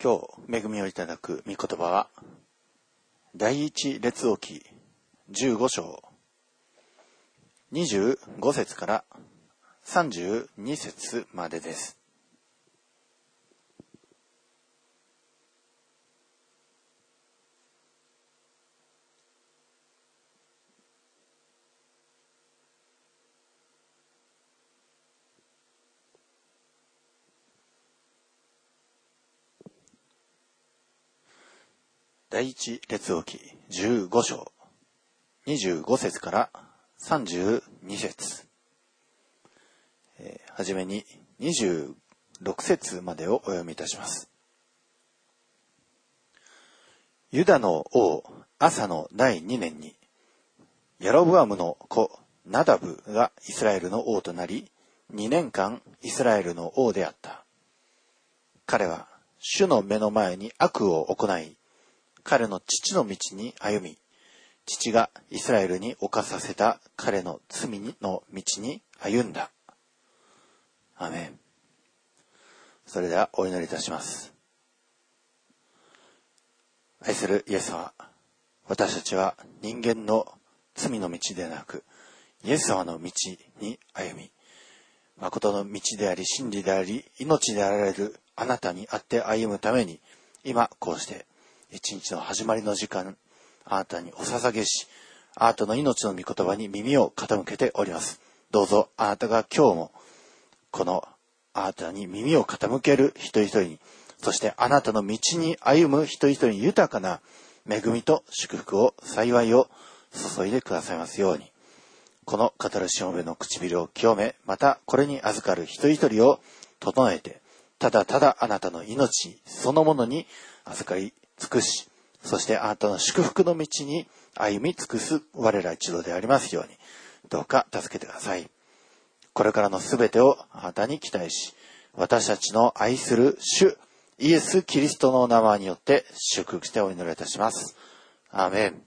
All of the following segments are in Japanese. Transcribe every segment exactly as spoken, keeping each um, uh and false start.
今日恵みをいただく御言葉は第一列王記じゅうご章にじゅうご節からさんじゅうに節までです。第一列王記じゅうご章にじゅうご節からさんじゅうに節、えー、はじめににじゅうろく節までをお読みいたします。ユダの王アサのだいにねんにヤロブアムの子ナダブがイスラエルの王となり、にねんかんイスラエルの王であった。彼は主の目の前に悪を行い、彼の父の道に歩み、父がイスラエルに犯させた彼の罪の道に歩んだ。アーメン。それではお祈りいたします。愛するイエス様、私たちは人間の罪の道でなく、イエス様の道に歩み、誠の道であり、真理であり、命であられるあなたにあって歩むために、今こうして一日の始まりの時間、あなたにお捧げし、あなたの命の御言葉に耳を傾けております。どうぞあなたが今日もこのあなたに耳を傾ける一人一人に、そしてあなたの道に歩む一人一人に豊かな恵みと祝福を、幸いを注いでくださいますように。この語るしもべの唇を清め、またこれに預かる一人一人を整えて、ただただあなたの命そのものに預かり尽くし、そしてあなたの祝福の道に歩み尽くす我ら一同でありますように、どうか助けてください。これからのすべてをあなたに期待し、私たちの愛する主イエス・キリストの名前によって祝福してお祈りいたします。アーメン。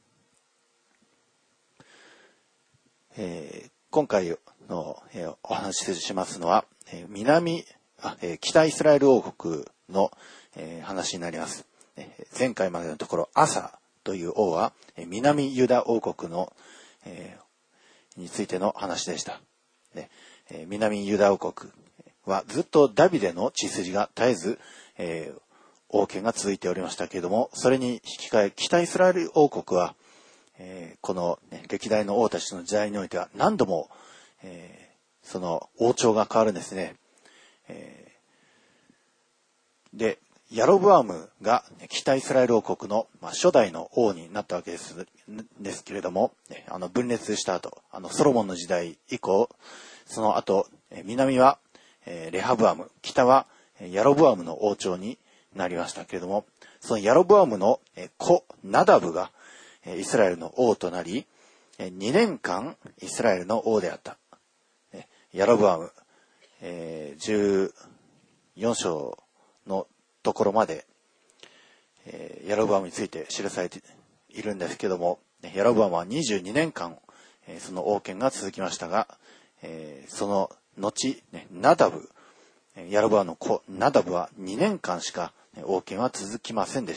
えー、今回の、えー、お話ししますのは、えー、南あ、えー、北イスラエル王国の、えー、話になります。前回までのところ、アサという王は南ユダ王国の、えー、についての話でした。ねえー、南ユダ王国はずっとダビデの血筋が絶えず、えー、王権が続いておりましたけれども、それに引き換え北イスラエル王国は、えー、この、ね、歴代の王たちの時代においては何度も、えー、その王朝が変わるんですね。えー、でヤロブアムが北イスラエル王国の初代の王になったわけです、ですけれども、あの分裂した後、あのソロモンの時代以降、その後、南はレハブアム、北はヤロブアムの王朝になりましたけれども、そのヤロブアムの子ナダブがイスラエルの王となり、にねんかんイスラエルの王であった。ヤロブアム、じゅうよん章のところまで、えー、ヤロブアムについて記されているんですけども、ヤロブアムはにじゅうにねんかん、えー、その王権が続きましたが、えー、その後、ね、ナダブ、ヤロブアムの子ナダブはにねんかんしか王権は続きませんでした。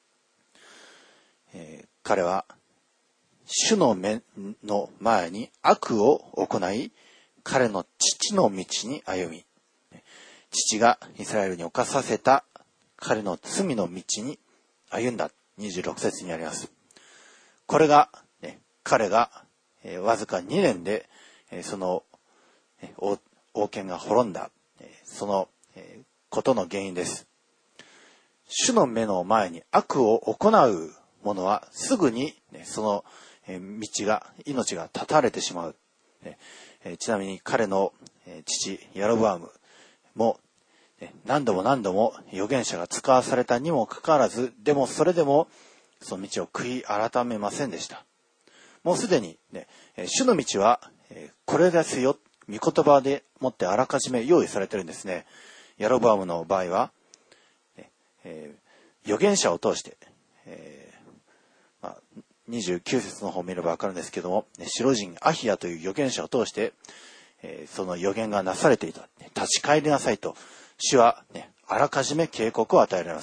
えー、彼は主の目の前に悪を行い、彼の父の道に歩み、父がイスラエルに犯させた彼の罪の道に歩んだ。にじゅうろく節にあります。これが、ね、彼が、えー、わずかにねんで、えー、その、えー、王、王権が滅んだ、えー、その、えー、ことの原因です。主の目の前に悪を行う者はすぐに、ね、その、えー、道が、命が絶たれてしまう。ねえー、ちなみに彼の、えー、父ヤロブアムも何度も何度も預言者が使わされたにもかかわらず、でもそれでもその道を悔い改めませんでした。もうすでに、ね、主の道はこれですよ、御言葉でもってあらかじめ用意されてるんですね。ヤロブアムの場合は、えー、預言者を通して、えーまあ、にじゅうきゅう節の方を見ればわかるんですけども、白人アヒヤという預言者を通して、えー、その預言がなされていた。立ち返りなさいと主は、ね、あらかじめ警告を与えられます。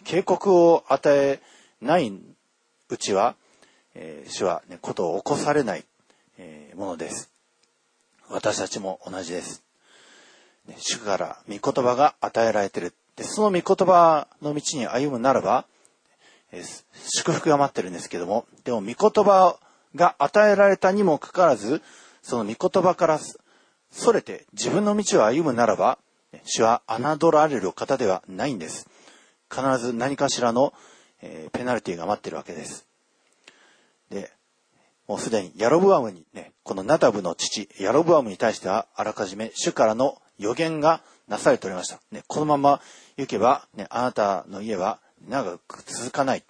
警告を与えないうちは、えー、主は、ね、ことを起こされない、えー、ものです。私たちも同じです。ね、主から御言葉が与えられている。で、その御言葉の道に歩むならば、えー、祝福が待ってるんですけども、でも御言葉が与えられたにもかかわらず、その御言葉からそれて自分の道を歩むならば、主は侮られる方ではないんです。必ず何かしらの、えー、ペナルティが待っているわけです。で、もうすでにヤロブアムにね、このナダブの父、ヤロブアムに対してはあらかじめ主からの予言がなされておりました。ね、このまま行けば、ね、あなたの家は長く続かない。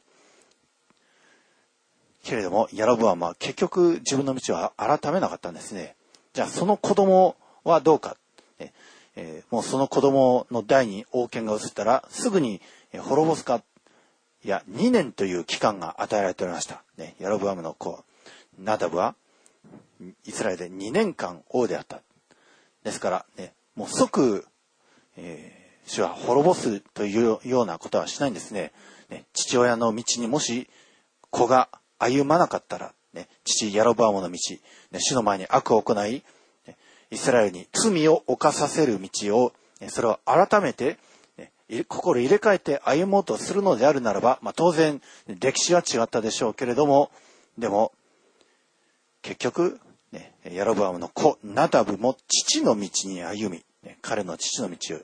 けれども、ヤロブアムは結局自分の道を改めなかったんですね。じゃあその子供はどうか。ねえー、もうその子供の代に王権が移ったらすぐに滅ぼすか。いや、にねんという期間が与えられておりました。ね、ヤロブアムの子、ナダブはイスラエルでにねんかん王であった。ですから、ね、もう即、えー、主は滅ぼすというようなことはしないんですね。ね、父親の道にもし子が歩まなかったら、ね、父ヤロブアムの道、ね、主の前に悪を行い、ね、イスラエルに罪を犯させる道を、ね、それを改めて、ね、心入れ替えて歩もうとするのであるならば、まあ、当然歴史は違ったでしょうけれども、でも結局、ね、ヤロブアムの子ナダブも父の道に歩み、ね、彼の父の道を、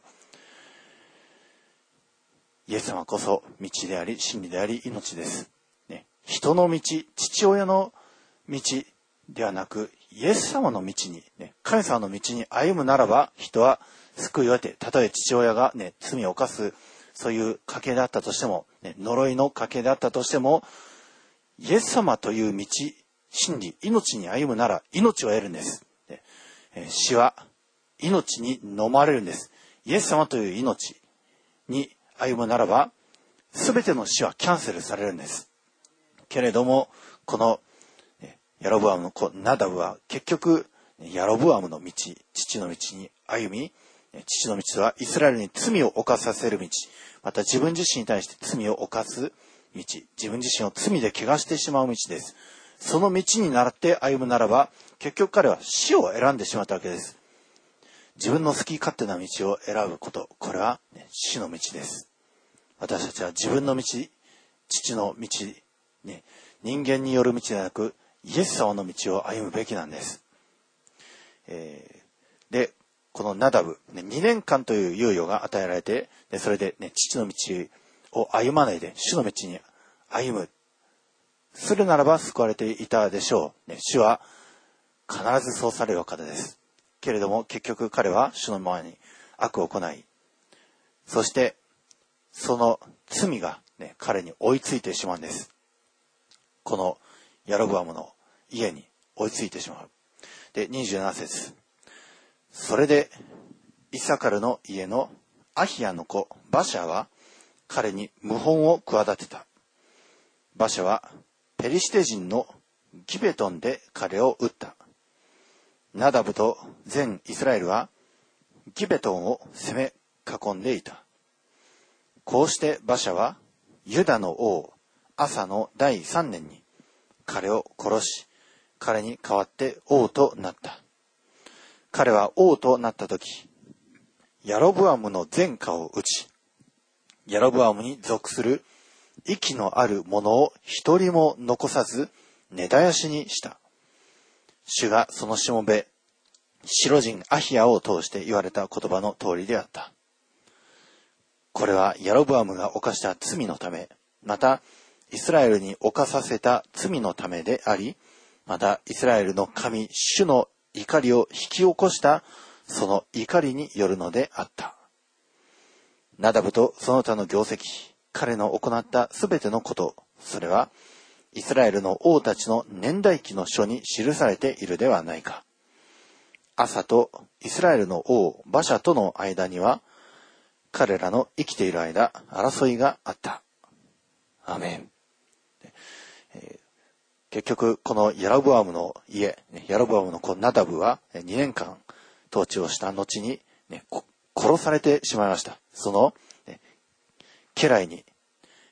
イエス様こそ道であり真理であり命です。ね、人の道、父親の道ではなく、イエス様の道に、ね、神様の道に歩むならば、人は救いを得て、たとえ父親が、ね、罪を犯す、そういう家系であったとしても、ね、呪いの家系であったとしても、イエス様という道、真理、命に歩むなら命を得るんです。ね、死は命に飲まれるんです。イエス様という命に歩むならば、すべての死はキャンセルされるんです。けれども、このヤロブアムの子ナダブは結局ヤロブアムの道、父の道に歩み、父の道はイスラエルに罪を犯させる道、また自分自身に対して罪を犯す道、自分自身を罪で汚してしまう道です。その道に倣って歩むならば、結局彼は死を選んでしまったわけです。自分の好き勝手な道を選ぶこと、これは、ね、死の道です。私たちは自分の道、父の道、ね、人間による道ではなく、イエス様の道を歩むべきなんです。えー、で、このナダブ、ね、にねんかんという猶予が与えられて、でそれで、ね、父の道を歩まないで、主の道に歩む。するならば救われていたでしょう。ね、主は必ずそうされるお方です。けれども結局彼は主の前に悪を行い、そしてその罪が、ね、彼に追いついてしまうんです。このヤロブアムの家に追いついてしまう。で、にじゅうなな節。それでイサカルの家のアヒヤの子バシャは彼に謀反を企てた。バシャはペリシテ人のギベトンで彼を撃った。ナダブと全イスラエルはギベトンを攻め囲んでいた。こうしてバシャはユダの王アサのだいさんねんに彼を殺し、彼に代わって王となった。彼は王となったとき、ヤロブアムの前科を打ち、ヤロブアムに属する息のある者を一人も残さず根絶やしにした。主がそのしもべ、白人アヒヤを通して言われた言葉の通りであった。これはヤロブアムが犯した罪のため、またイスラエルに犯させた罪のためであり、またイスラエルの神、主の怒りを引き起こしたその怒りによるのであった。ナダブとその他の業績、彼の行ったすべてのこと、それはイスラエルの王たちの年代記の書に記されているではないか。アサとイスラエルの王バシャとの間には、彼らの生きている間、争いがあった。アーメン。えー、結局、このヤロブアムの家、ヤロブアムの子ナダブはにねんかん統治をした後に、ね、殺されてしまいました。その、ね、家来に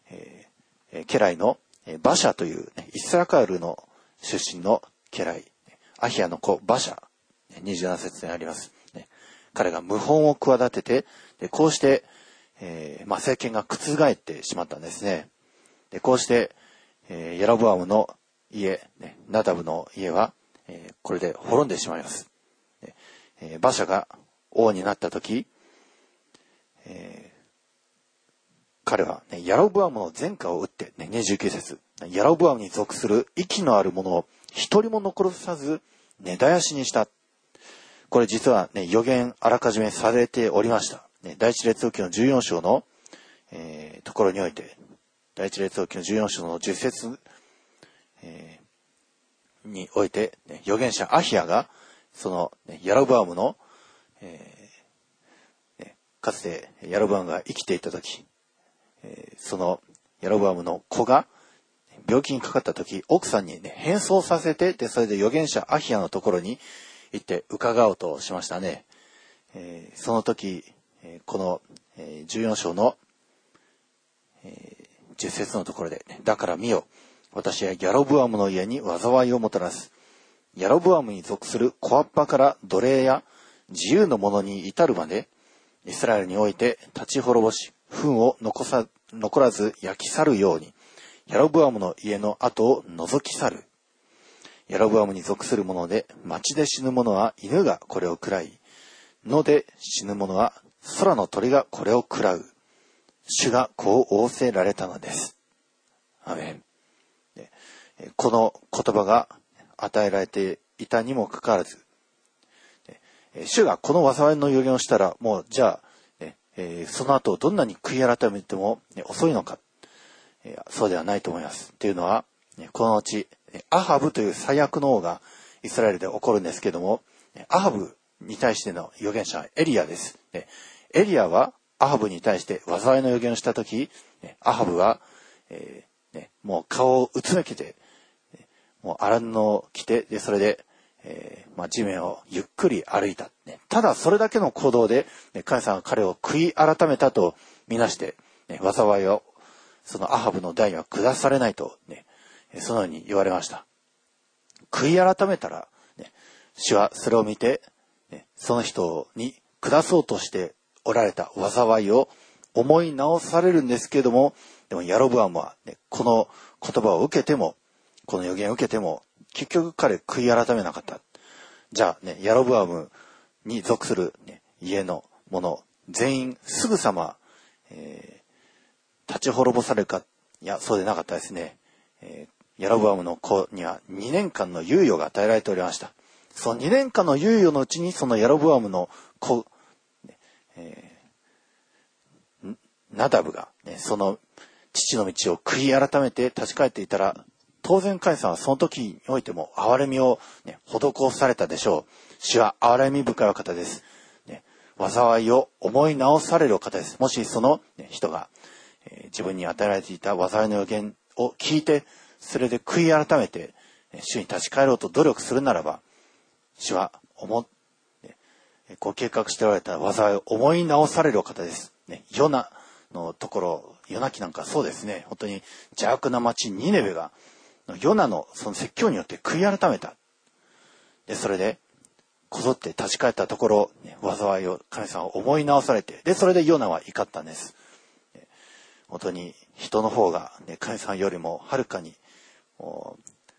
えー、家来のバシャという、ね、イスラエルの出身の家来、アヒアの子バシャ、にじゅうなな節にあります。ね、彼が謀反を企てて、でこうして、えーまあ、政権が覆ってしまったんですね。でこうして、えー、ヤロブアムの家、ね、ナダブの家は、えー、これで滅んでしまいます。でえー、バシャが王になったとき、えー、彼は、ね、ヤロブアムの前科を打って、ね、にじゅうきゅう節、ヤロブアムに属する息のある者を一人も残さず根絶やしにした。これ実は、ね、予言あらかじめされておりました。ね、第一列王記のじゅうよん章の、えー、ところにおいて、第一列王記のじゅうよん章のじゅっ節、えー、において、ね、預言者アヒアがその、ね、ヤロブアムの、えーね、かつてヤロブアムが生きていた時、えー、そのヤロブアムの子が病気にかかった時、奥さんに、ね、変装させて、でそれで預言者アヒアのところに行って伺おうとしましたね。えー、その時、えー、この、えー、じゅうよん章の、えー、じゅっ節のところで、だから見よ、私はヤロブアムの家に災いをもたらす。ヤロブアムに属する小っぱから奴隷や自由の者に至るまで、イスラエルにおいて立ち滅ぼし、糞を残さ、残らず焼き去るように、ヤロブアムの家の跡を除き去る。ヤロブアムに属する者で、町で死ぬ者は犬がこれを食らい、野で死ぬ者は空の鳥がこれを食らう。主がこう仰せられたのです。アメン。この言葉が与えられていたにもかかわらず、主がこの災いの予言をしたら、もうじゃあ、ねえー、その後どんなに悔い改めても、ね、遅いのか、えー、そうではないと思います。というのは、ね、このうちアハブという最悪の王がイスラエルで起こるんですけども、アハブに対しての預言者はエリアです。エリアはアハブに対して災いの予言をしたとき、アハブは、えーね、もう顔をうつめけて、もう荒布を着て、でそれで、えーまあ、地面をゆっくり歩いた、ね。ただそれだけの行動で、ね、神様が彼を悔い改めたとみなして、ね、災いをそのアハブの代には下されないと、ね、そのように言われました。悔い改めたら、ね、主はそれを見て、ね、その人に下そうとしておられた災いを思い直されるんですけれども、でもヤロブアムは、ね、この言葉を受けても、この予言を受けても、結局彼悔い改めなかった。じゃあね、ヤロブアムに属する、ね、家の者、全員すぐさま、えー、立ち滅ぼされるか、いや、そうでなかったですね。えー、ヤロブアムの子にはにねんかんの猶予が与えられておりました。そのにねんかんの猶予のうちに、そのヤロブアムの子、えー、ナダブが、ね、その父の道を悔い改めて立ち返っていたら、当然神様はその時においても憐れみを、ね、施されたでしょう。主は憐れみ深いお方です。ね、災いを思い直されるお方です。もしその、ね、人が、えー、自分に与えられていた災いの予言を聞いて、それで悔い改めて、ね、主に立ち返ろうと努力するならば、主は思っ、ね、ご計画しておられた災いを思い直されるお方です。ね、ヨナのところ、ヨナ記なんかそうですね。本当に邪悪な町ニネベが、ヨナのその説教によって悔い改めた。で、それで、こぞって立ち返ったところ、ね、災いを神様を思い直されて、で、それでヨナは怒ったんです。本当に人の方が、ね、神様よりもはるかに小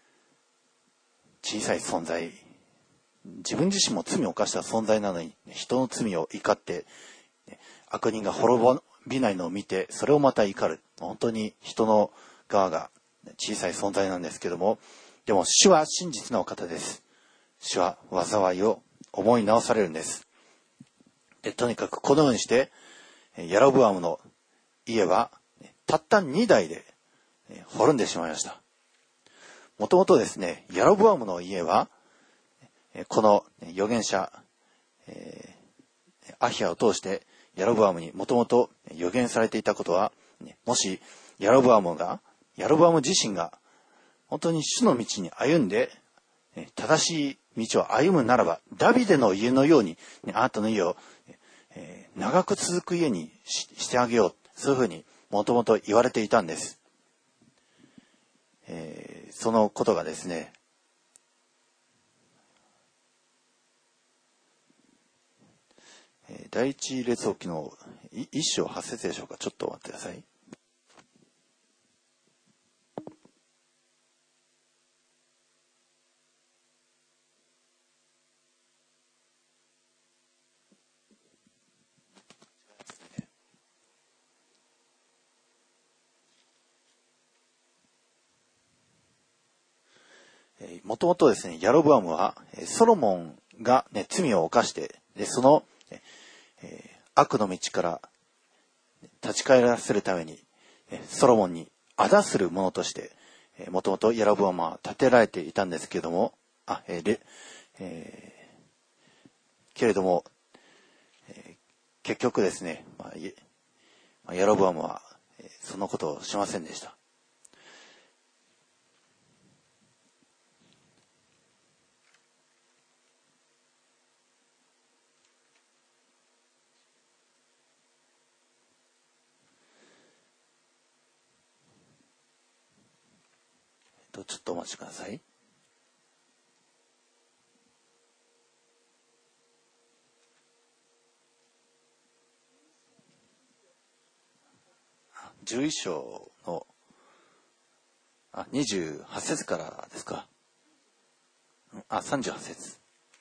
さい存在、自分自身も罪を犯した存在なのに、人の罪を怒って、悪人が滅びないのを見て、それをまた怒る。本当に人の側が小さい存在なんですけども、でも主は真実なお方です。主は災いを思い直されるんです。で、とにかくこのようにして、ヤロブアムの家はたったにだいで滅んでしまいました。もともとですね、ヤロブアムの家は、この預言者、えー、アヒアを通してヤロブアムにもともと預言されていたことは、もしヤロブアムが、ヤロブアム自身が本当に主の道に歩んで、正しい道を歩むならば、ダビデの家のように、あなたの家を長く続く家にしてあげよう。そういうふうにもともと言われていたんです。えー、そのことがですね、第一列王記の一章八節でしょうか。ちょっと待ってください。もともとですね、ヤロブアムはソロモンが、ね、罪を犯して、でその、えー、悪の道から立ち返らせるために、ソロモンに仇する者として、もともとヤロブアムは立てられていたんですけれども、あ、えーえー、けれども、えー、結局ですね、まあ、ヤロブアムはそのことをしませんでした。ちょっとお待ちください。じゅういっ章のあにじゅうはち節からですか。あ、さんじゅうはち節。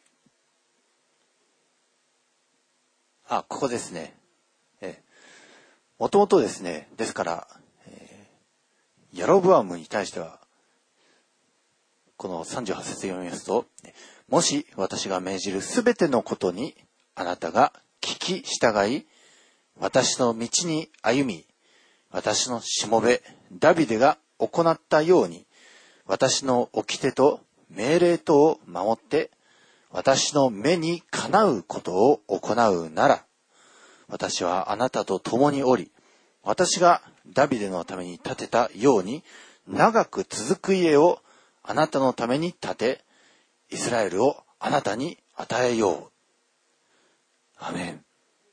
あ、ここですね。えもともとですね、ですから、えー、ヤロブアムに対しては、このさんじゅうはち節読みますと、もし私が命じるすべてのことにあなたが聞き従い、私の道に歩み、私のしもべ、ダビデが行ったように、私の掟と命令とを守って、私の目にかなうことを行うなら、私はあなたと共におり、私がダビデのために建てたように、長く続く家をあなたのために建て、イスラエルをあなたに与えよう。アメン。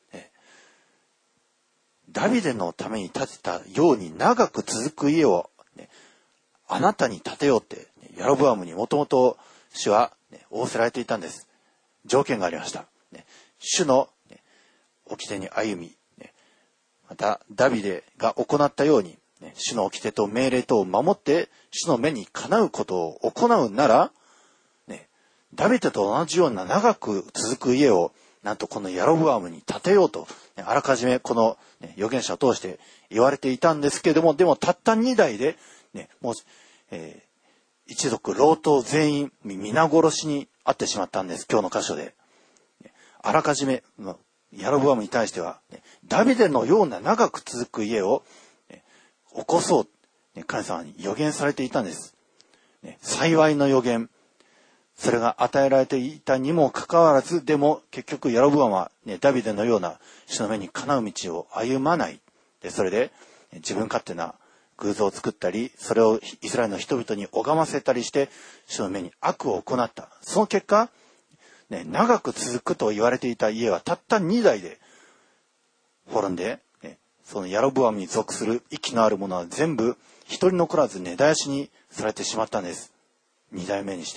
ダビデのために建てたように長く続く家を、ね、あなたに建てようって、ヤロブアムにもともと主は、ね、仰せられていたんです。条件がありました。ね、主の、ね、掟に歩み、ね、またダビデが行ったように、ね、主の掟と命令とを守って主の目にかなうことを行うなら、ね、ダビデと同じような長く続く家をなんとこのヤロブアムに建てようと、ね、あらかじめこの、ね、預言者を通して言われていたんですけれども、でもたったに代で、ね、もう、えー、一族老頭全員皆殺しに遭ってしまったんです。今日の箇所で。あらかじめ、ヤロブアムに対しては、ね、ダビデのような長く続く家を、ね、起こそう、ね、神様に預言されていたんです。ね、幸いの預言。それが与えられていたにもかかわらず、でも結局ヤロブアムは、ね、ダビデのような主の目にかなう道を歩まない。で、それで自分勝手な偶像を作ったり、それをイスラエルの人々に拝ませたりして、主の目に悪を行った。その結果、ね、長く続くと言われていた家はたったに代で滅んで、ね、そのヤロブアムに属する息のある者は全部一人残らず根絶やしにされてしまったんです。に代目にして。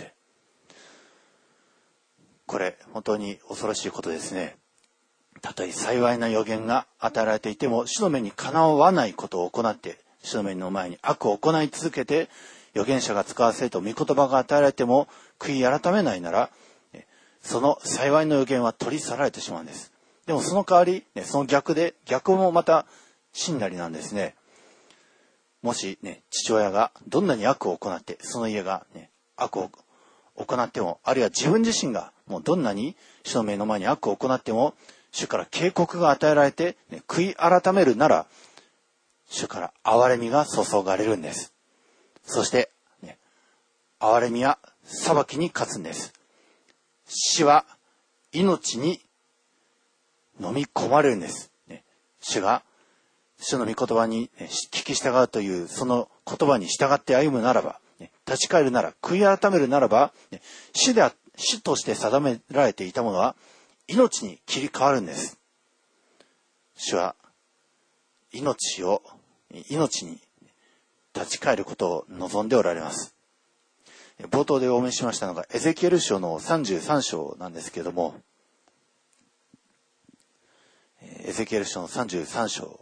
これ本当に恐ろしいことですね。たとえ幸いな予言が与えられていても、主の目にかなわないことを行って、主の目の前に悪を行い続けて、預言者が使わせると御言葉が与えられても悔い改めないなら、その幸いの予言は取り去られてしまうんです。でもその代わり、ね、その逆で、逆もまた真なりなんですね。もしね、父親がどんなに悪を行って、その家が、ね、悪を行っても、あるいは自分自身がもうどんなに主の目の前に悪を行っても、主から警告が与えられて、ね、悔い改めるなら、主から憐れみが注がれるんです。そして、ね、憐れみは裁きに勝つんです。死は命に飲み込まれるんです。ね、主が、主の御言葉に、ね、聞き従うというその言葉に従って歩むならば、ね、立ち返るなら、悔い改めるならば、ね、死で死として定められていたものは命に切り替わるんです。主は命を命に立ち返ることを望んでおられます。冒頭でお見せしましたのがエゼキエル書のさんじゅうさん章なんですけれども、エゼキエル書のさんじゅうさん章、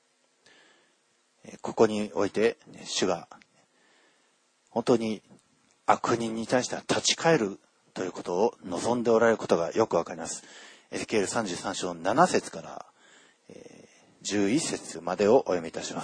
ここにおいて主が本当に悪人に対しては立ち返るということを望んでおられることがよくわかります。エゼキエルさんじゅうさん章のなな節からじゅういち節までをお読みいたします。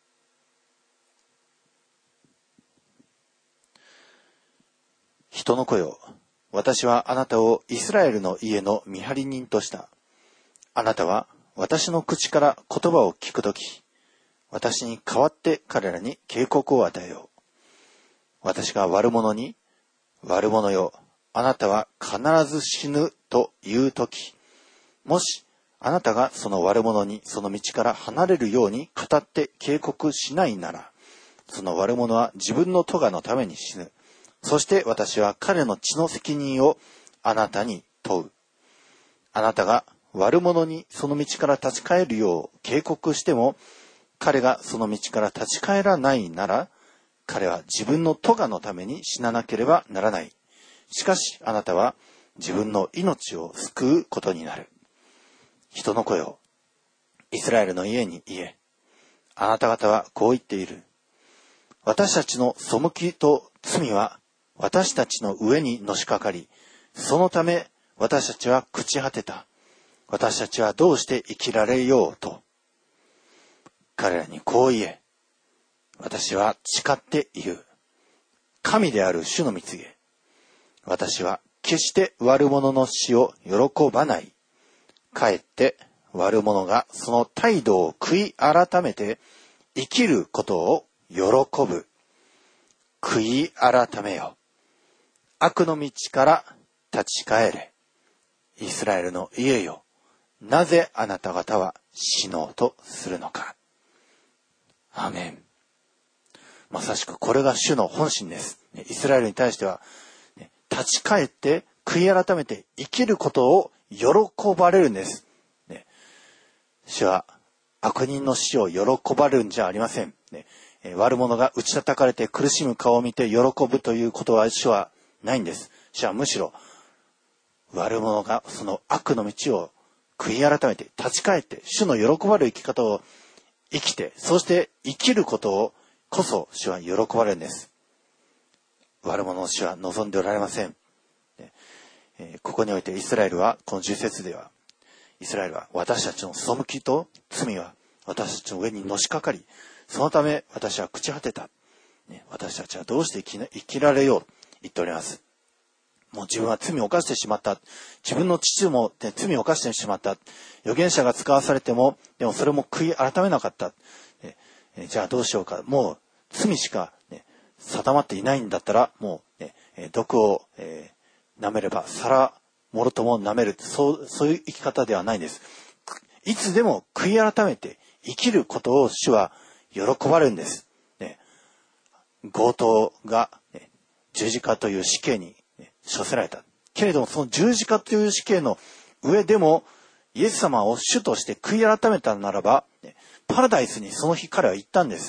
人の子よ、私はあなたをイスラエルの家の見張り人とした。あなたは私の口から言葉を聞くとき、私に代わって彼らに警告を与えよう。私が悪者に、悪者よ、あなたは必ず死ぬと言うとき、もしあなたがその悪者にその道から離れるように語って警告しないなら、その悪者は自分の咎のために死ぬ。そして私は彼の血の責任をあなたに問う。あなたが悪者にその道から立ち返るよう警告しても、彼がその道から立ち返らないなら、彼は自分の咎のために死ななければならない。しかしあなたは自分の命を救うことになる。人の子よ、イスラエルの家に言え。あなた方はこう言っている。私たちの背きと罪は私たちの上にのしかかり、そのため私たちは朽ち果てた。私たちはどうして生きられようと。彼らにこう言え。私は誓って言う。神である主の御告げ。私は決して悪者の死を喜ばない。かえって悪者がその態度を悔い改めて生きることを喜ぶ。悔い改めよ。悪の道から立ち返れ。イスラエルの家よ。なぜあなた方は死のうとするのか。アーメン。まさしくこれが主の本心です。イスラエルに対しては、立ち返って悔い改めて生きることを喜ばれるんです。主は悪人の死を喜ばれるんじゃありません。悪者が打ち叩かれて苦しむ顔を見て喜ぶということは主はないんです。主はむしろ悪者がその悪の道を悔い改めて立ち返って主の喜ばれる生き方を生きて、そして生きることをこそ主は喜ばれるんです。悪者の死は望んでおられません。ここにおいてイスラエルはこのじゅう節では、イスラエルは私たちの背きと罪は私たちの上にのしかかり、そのため私は朽ち果てた。私たちはどうして生き、生きられようと言っております。もう自分は罪を犯してしまった。自分の父も、ね、罪を犯してしまった。預言者が使わされても、でもそれも悔い改めなかった。ええじゃあどうしようか。もう罪しか、ね、定まっていないんだったら、もう、ね、毒を、えー、舐めれば皿もろとも舐める。そう、そういう生き方ではないんです。いつでも悔い改めて生きることを主は喜ばれるんです。ね、強盗が、ね、十字架という死刑に処せられた。けれどもその十字架という死刑の上でもイエス様を主として悔い改めたならば、パラダイスにその日彼は行ったんです。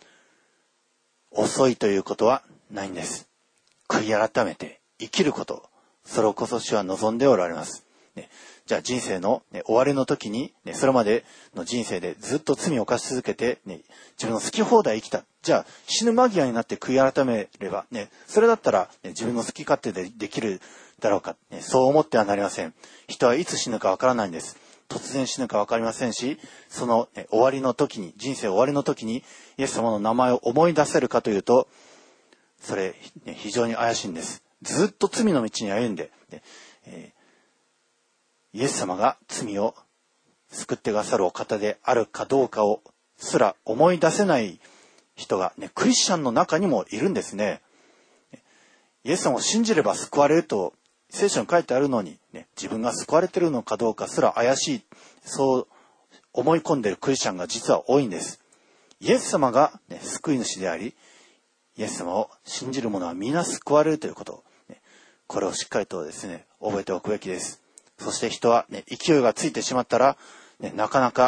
遅いということはないんです。悔い改めて生きること、それをこそ主は望んでおられます。ね、じゃあ人生の、ね、終わりの時に、ね、それまでの人生でずっと罪を犯し続けて、ね、自分の好き放題生きた。じゃあ死ぬ間際になって悔い改めれば、ね、それだったら、ね、自分の好き勝手でできるだろうか、ね、そう思ってはなりません。人はいつ死ぬかわからないんです。突然死ぬかわかりませんし、その、ね、終わりの時に、人生終わりの時にイエス様の名前を思い出せるかというと、それ、ね、非常に怪しいんです。ずっと罪の道に歩んで、ねえー、イエス様が罪を救ってくださるお方であるかどうかをすら思い出せない人が、ね、クリスチャンの中にもいるんですね。イエス様を信じれば救われると聖書に書いてあるのに、ね、自分が救われているのかどうかすら怪しい、そう思い込んでいるクリスチャンが実は多いんです。イエス様が、ね、救い主であり、イエス様を信じる者は皆救われるということ、ね、これをしっかりとですね、覚えておくべきです。そして人は、ね、勢いがついてしまったら、ね、なかなか、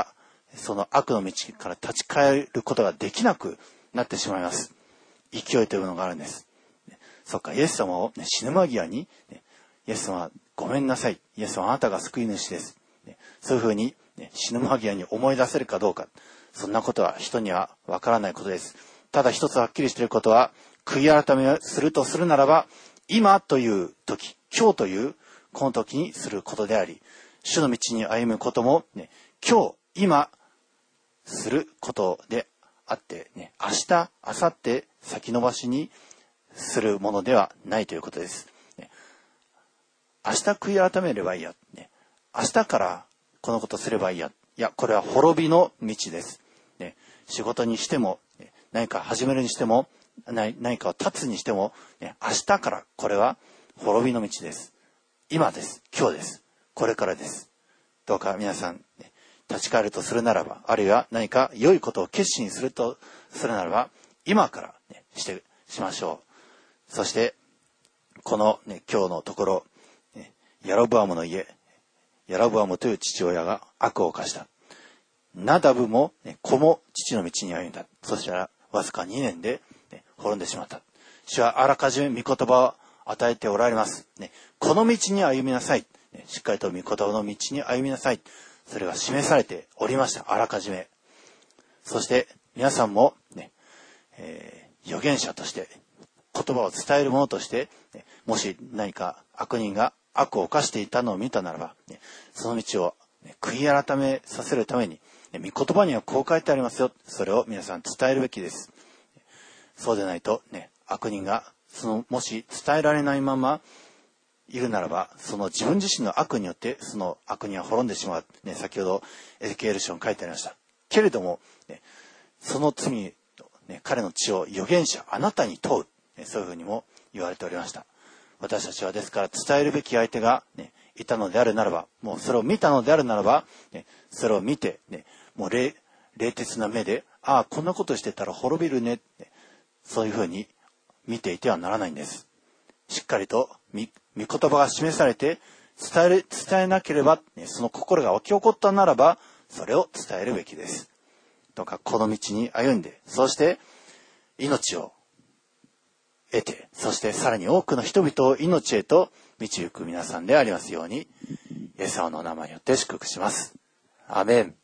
その悪の道から立ち返ることができなくなってしまいます。勢いというのがあるんです。そっか、イエス様を、ね、死ぬ間際に、ね、イエス様ごめんなさい。イエス様あなたが救い主です。ね、そういうふうに、ね、死ぬ間際に思い出せるかどうか。そんなことは人にはわからないことです。ただ一つはっきりしていることは、悔い改めをするとするならば、今という時、今日というこの時にすることであり、主の道に歩むことも、ね、今日、今、することであって、ね、明日、明後日、先延ばしにするものではないということです。ね、明日悔い改めればいいや、ね。明日からこのことすればいいや。いや、これは滅びの道です。ね、仕事にしても、ね、何か始めるにしても、何, 何かを立つにしても、ね、明日からこれは滅びの道です。今です。今日です。これからです。どうか皆さん、ね、立ち返るとするならば、あるいは何か良いことを決心するとするならば、今から、ね、してしましょう。そして、この、ね、今日のところ、ね、ヤロブアムの家、ヤロブアムという父親が悪を犯した。ナダブも、ね、子も父の道に歩んだ。そしたら、わずかにねんで、ね、滅んでしまった。主はあらかじめ御言葉を与えておられます。ね、この道に歩みなさい。ね、しっかりと御言葉の道に歩みなさい。それが示されておりました。あらかじめ。そして皆さんも、ねえー、預言者として言葉を伝える者として、ね、もし何か悪人が悪を犯していたのを見たならば、ね、その道を、ね、悔い改めさせるために、ね、御言葉にはこう書いてありますよ。それを皆さん伝えるべきです。そうでないと、ね、悪人がそのもし伝えられないままいるならば、その自分自身の悪によってその悪人は滅んでしまう、ね、先ほどエゼキエル書に書いてありました。けれども、ね、その罪、ね、彼の血を預言者あなたに問う、ね、そういうふうにも言われておりました。私たちはですから伝えるべき相手が、ね、いたのであるならば、もうそれを見たのであるならば、ね、それを見て、ね、もう冷徹な目で、ああこんなことしてたら滅びるね、ね、そういうふうに見ていてはならないんです。しっかりと御言葉が示されて伝える、伝えなければ、ね、その心が湧き起こったならば、それを伝えるべきです。どうかこの道に歩んで、そして命を得て、そしてさらに多くの人々を命へと導く皆さんでありますように、イエス様の名前によって祝福します。アーメン。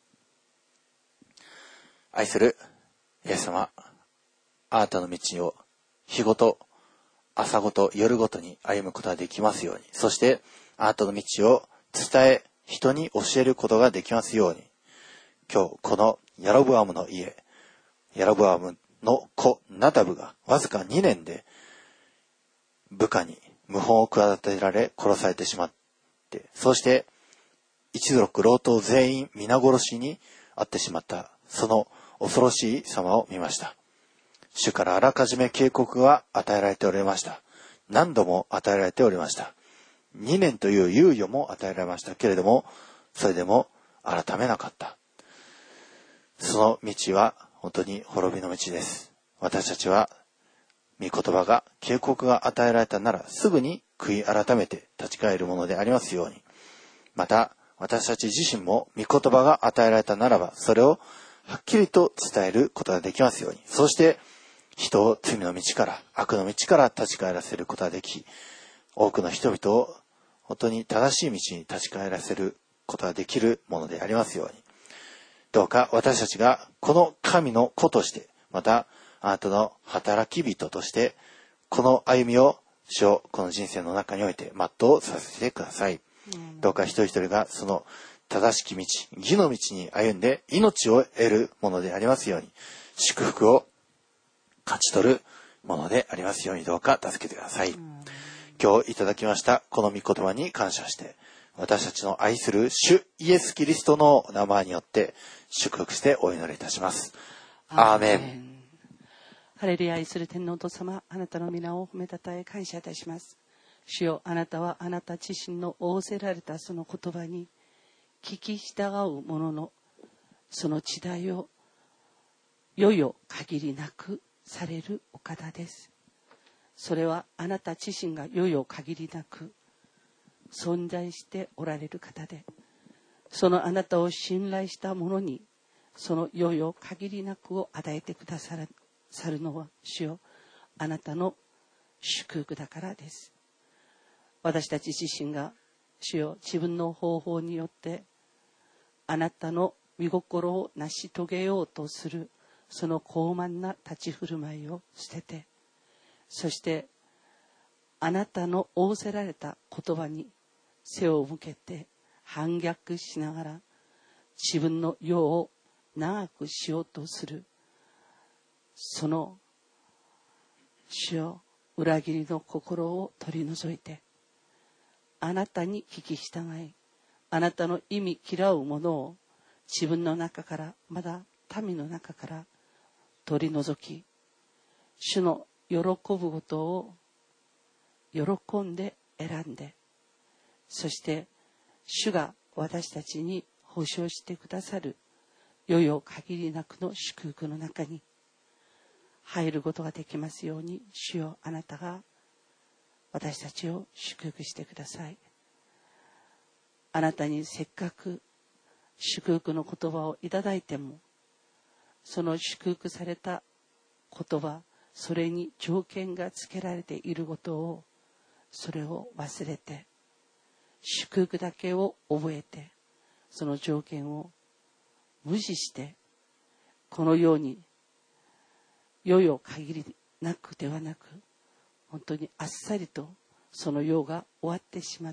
愛するイエス様、あなたの道を日ごと、朝ごと、夜ごとに歩むことができますように、そしてあなたの道を伝え、人に教えることができますように、今日このヤロブアムの家、ヤロブアムの子ナダブがわずかにねんで部下に謀反を企てられ殺されてしまって、そして一族老頭全員皆殺しに遭ってしまった、その恐ろしい様を見ました。主からあらかじめ警告が与えられておりました。何度も与えられておりました。にねんという猶予も与えられましたけれども、それでも改めなかった。その道は本当に滅びの道です。私たちは御言葉が、警告が与えられたならすぐに悔い改めて立ち返るものでありますように、また私たち自身も御言葉が与えられたならばそれをはっきりと伝えることができますように、そして人を罪の道から悪の道から立ち返らせることができ、多くの人々を本当に正しい道に立ち返らせることができるものでありますように、どうか私たちがこの神の子として、またあなたの働き人としてこの歩みを主をこの人生の中において全うさせてください。うん、どうか一人一人がその正しき道、義の道に歩んで命を得るものでありますように、祝福を勝ち取るものでありますように、どうか助けてください。うん、今日いただきましたこの御言葉に感謝して、私たちの愛する主イエスキリストの名前によって祝福してお祈りいたします。アーメン。 ハレルヤ。愛する天皇と様、あなたの皆を褒めたたえ感謝いたします。主よ、あなたはあなた自身の仰せられたその言葉に聞き従う者のその地代をいよいよ限りなくされるお方です。それはあなた自身がいよいよ限りなく存在しておられる方で、そのあなたを信頼した者にその良いを限りなくを与えてくださるのは、主よ、あなたの祝福だからです。私たち自身が、主よ、自分の方法によってあなたの御心を成し遂げようとするその傲慢な立ち振る舞いを捨てて、そしてあなたの仰せられた言葉に背を向けて反逆しながら自分の世を長くしようとする、その主よ、裏切りの心を取り除いて、あなたに聞き従い、あなたの意味嫌うものを自分の中から、まだ民の中から取り除き、主の喜ぶことを喜んで選んで、そして主が私たちに保証してくださる余裕限りなくの祝福の中に入ることができますように、主よ、あなたが私たちを祝福してください。あなたにせっかく祝福の言葉をいただいても、その祝福された言葉、それに条件がつけられていることを、それを忘れて、祝福だけを覚えて、その条件を無視して、このように世々限りなくではなく、本当にあっさりとその世が終わってしまった、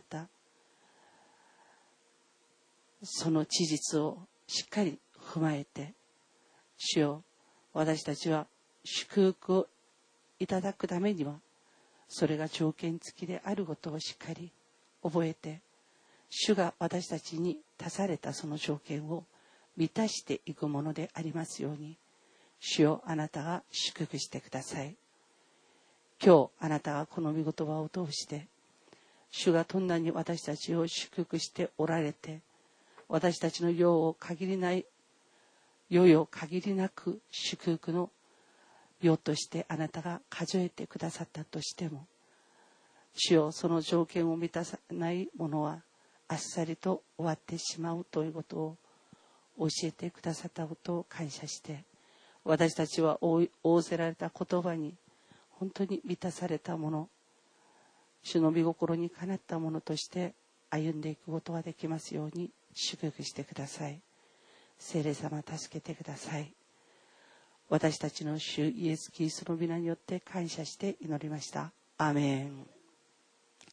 その事実をしっかり踏まえて、主よ、私たちは祝福をいただくためには、それが条件付きであることをしっかり覚えて、主が私たちに出されたその条件を満たしていくものでありますように、主よ、あなたが祝福してください。今日あなたがこの御言葉を通して、主がどんなに私たちを祝福しておられて、私たちの世を限りない、世々限りなく祝福の世としてあなたが数えてくださったとしても、主よ、その条件を満たさないものはあっさりと終わってしまうということを教えてくださったことを感謝して、私たちは仰せられた言葉に本当に満たされたもの、主の御心にかなったものとして歩んでいくことができますように祝福してください。聖霊様、助けてください。私たちの主イエス・キリストの皆によって感謝して祈りました。アーメン。